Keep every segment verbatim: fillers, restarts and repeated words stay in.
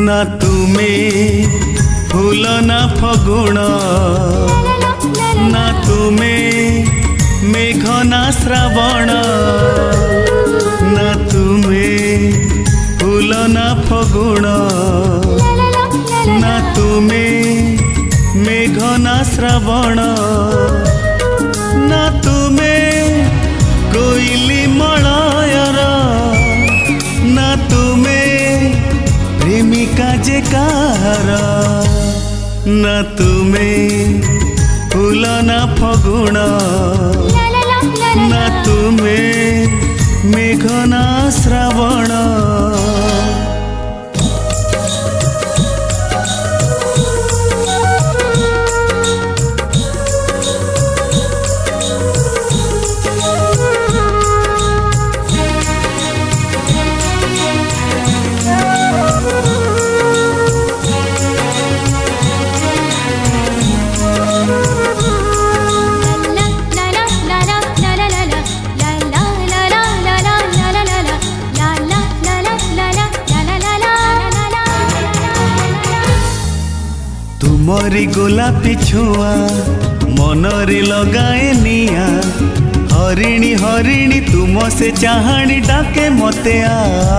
ना तुमे फूल ना फगुण ना तुमे मेघ ना श्रावण ना तुमे फूल ना फगुण ना तुमे मेघ ना श्रावण ना तुमे कोइली मलयर ना तुमे प्रेमिका जे कार ना तुमे फूल ना फगुण ना तुमे मेघ ना श्रावण। तुमरी गोलापी छुआ मनरी लगाए निया हरिणी हरिणी तुम से चाहाणी डाके मते आ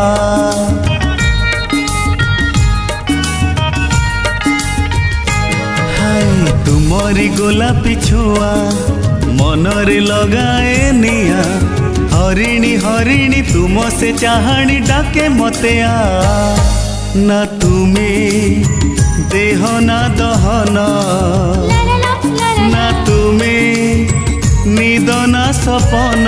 हाय तुमरी गोलापी छुआ मनरी लगाए निया हरिणी हरिणी तुम से चाहाणी डाके मते आ ना तुमे देह ना दहन ना तुमे निद ना सपन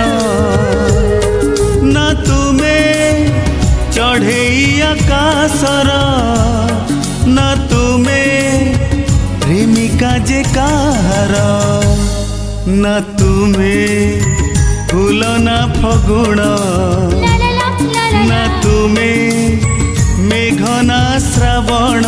ना तुमे चढ़ई आकाशर ना तुमे प्रेमिका जे कार ना तुमे फूल ना फगुण ना तुमे मेघ ना श्रावण।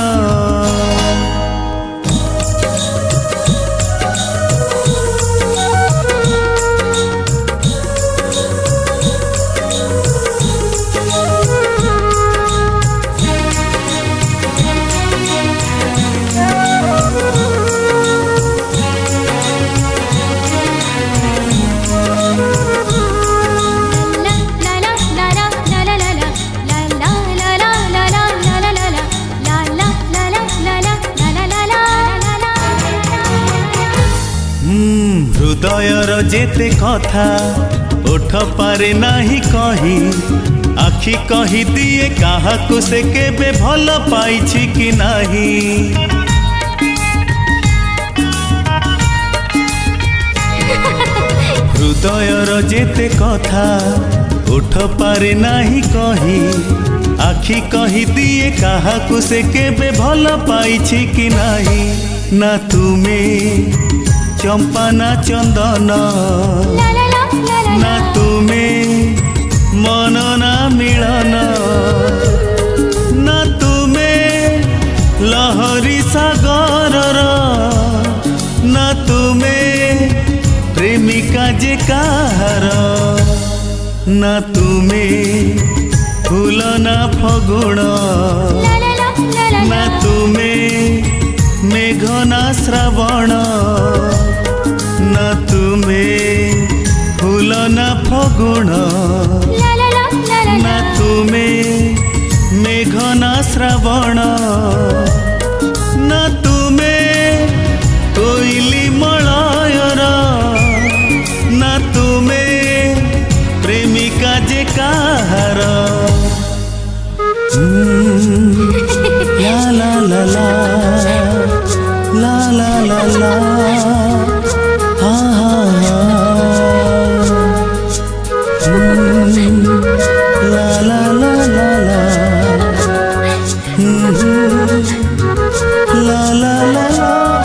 हृदयर जेते कथा ओठ पारे नाही कही आखि कही दिए काहाकु से केबे भल पाइछि कि नाही हृदयर जेते कथा ओठ पारे नाही कही आखि कही दिए काहाकु से केबे भल पाइछि कि नाही ना तुमे चंपा ना चंदन ना तुमे मन ना मिलन ना तुमे लहरी सागर ना तुमे प्रेमिका जे कार ना तुमे फूल ना फगुण ना तुमे मेघ ना श्रावण ना तुमे फूल ना फगुण ना तुमे मेघ ना श्रावण ना तुमे कोइली मलयर ना तुमे प्रेमिका जे कार ला ला ला ला ला ला ला ला हा हा ला ला ला ला ला ला ला ला ला